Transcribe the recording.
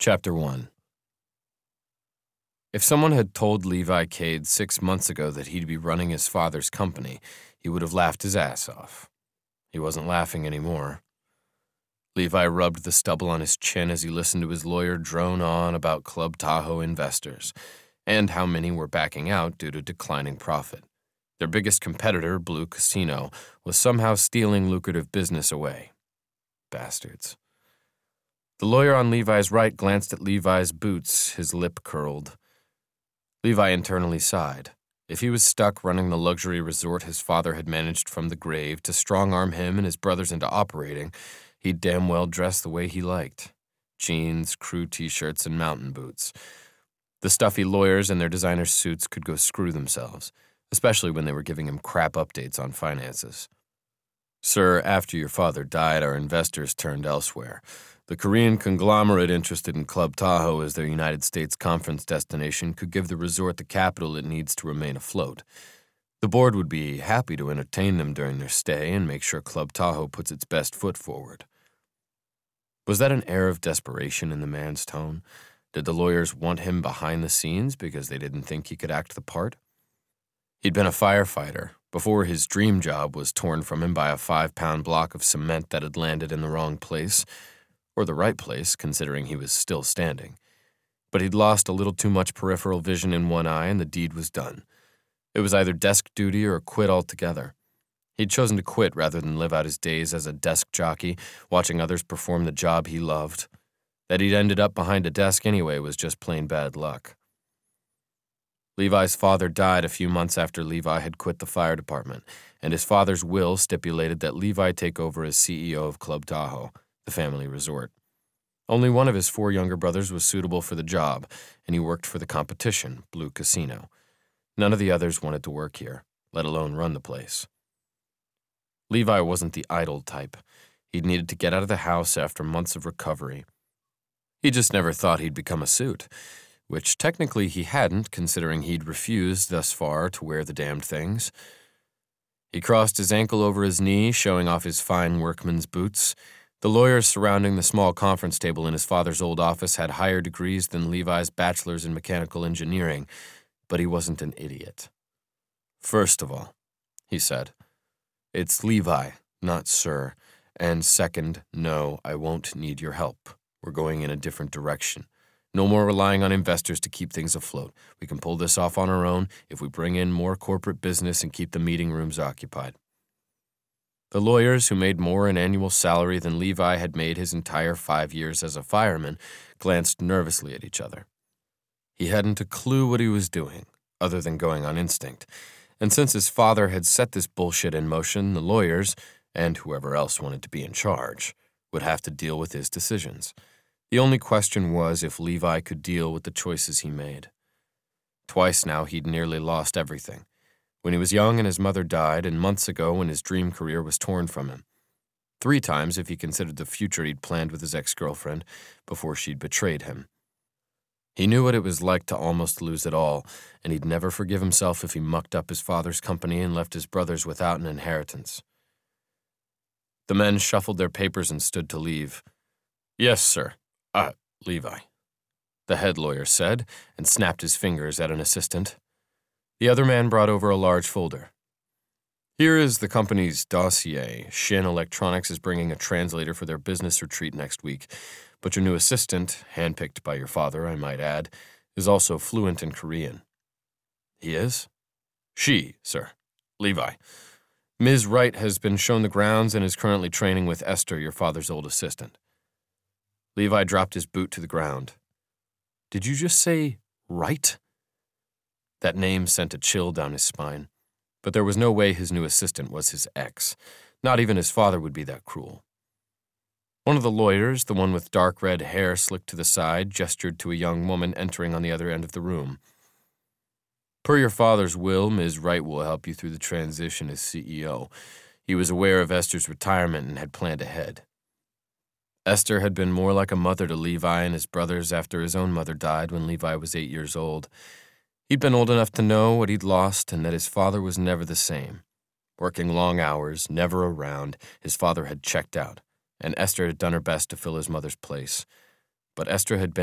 Chapter 1. If someone had told Levi Cade 6 months ago that he'd be running his father's company, he would have laughed his ass off. He wasn't laughing anymore. Levi rubbed the stubble on his chin as he listened to his lawyer drone on about Club Tahoe investors, and how many were backing out due to declining profit. Their biggest competitor, Blue Casino, was somehow stealing lucrative business away. Bastards. The lawyer on Levi's right glanced at Levi's boots, his lip curled. Levi internally sighed. If he was stuck running the luxury resort his father had managed from the grave to strong-arm him and his brothers into operating, he'd damn well dress the way he liked. Jeans, crew t-shirts, and mountain boots. The stuffy lawyers in their designer suits could go screw themselves, especially when they were giving him crap updates on finances. Sir, after your father died, our investors turned elsewhere. The Korean conglomerate interested in Club Tahoe as their United States conference destination could give the resort the capital it needs to remain afloat. The board would be happy to entertain them during their stay and make sure Club Tahoe puts its best foot forward. Was that an air of desperation in the man's tone? Did the lawyers want him behind the scenes because they didn't think he could act the part? He'd been a firefighter before his dream job was torn from him by a 5-pound block of cement that had landed in the wrong place, or the right place, considering he was still standing. But he'd lost a little too much peripheral vision in one eye, and the deed was done. It was either desk duty or quit altogether. He'd chosen to quit rather than live out his days as a desk jockey, watching others perform the job he loved. That he'd ended up behind a desk anyway was just plain bad luck. Levi's father died a few months after Levi had quit the fire department, and his father's will stipulated that Levi take over as CEO of Club Tahoe, the family resort. Only one of his 4 younger brothers was suitable for the job, and he worked for the competition, Blue Casino. None of the others wanted to work here, let alone run the place. Levi wasn't the idle type. He'd needed to get out of the house after months of recovery. He just never thought he'd become a suit, which technically he hadn't, considering he'd refused thus far to wear the damned things. He crossed his ankle over his knee, showing off his fine workman's boots. The lawyers surrounding the small conference table in his father's old office had higher degrees than Levi's bachelor's in mechanical engineering, but he wasn't an idiot. First of all, he said, it's Levi, not sir. And second, no, I won't need your help. We're going in a different direction. No more relying on investors to keep things afloat. We can pull this off on our own if we bring in more corporate business and keep the meeting rooms occupied. The lawyers, who made more in annual salary than Levi had made his entire 5 years as a fireman, glanced nervously at each other. He hadn't a clue what he was doing, other than going on instinct. And since his father had set this bullshit in motion, the lawyers, and whoever else wanted to be in charge, would have to deal with his decisions. The only question was if Levi could deal with the choices he made. Twice now he'd nearly lost everything. When he was young and his mother died, and months ago when his dream career was torn from him. 3 times if he considered the future he'd planned with his ex-girlfriend before she'd betrayed him. He knew what it was like to almost lose it all, and he'd never forgive himself if he mucked up his father's company and left his brothers without an inheritance. The men shuffled their papers and stood to leave. Yes, sir. Levi, the head lawyer said, and snapped his fingers at an assistant. The other man brought over a large folder. Here is the company's dossier. Shin Electronics is bringing a translator for their business retreat next week, but your new assistant, handpicked by your father, I might add, is also fluent in Korean. He is? She, sir. Levi. Ms. Wright has been shown the grounds and is currently training with Esther, your father's old assistant. Levi dropped his boot to the ground. Did you just say Wright? That name sent a chill down his spine, but there was no way his new assistant was his ex. Not even his father would be that cruel. One of the lawyers, the one with dark red hair slicked to the side, gestured to a young woman entering on the other end of the room. Per your father's will, Ms. Wright will help you through the transition as CEO. He was aware of Esther's retirement and had planned ahead. Esther had been more like a mother to Levi and his brothers after his own mother died when Levi was 8 years old. He'd been old enough to know what he'd lost and that his father was never the same. Working long hours, never around, his father had checked out, and Esther had done her best to fill his mother's place. But Esther had been